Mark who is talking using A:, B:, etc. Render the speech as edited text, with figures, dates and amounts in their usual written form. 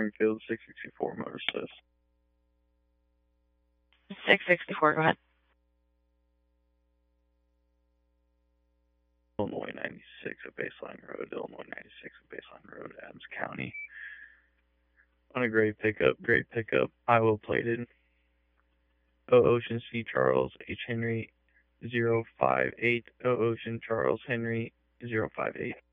A: Springfield 664 motor assist.
B: 664, go ahead.
A: Illinois 96 at Baseline Road, Illinois 96 at Baseline Road, Adams County. On a gray pickup, Iowa plated. O Ocean C Charles H Henry 058, O Ocean Charles Henry 058.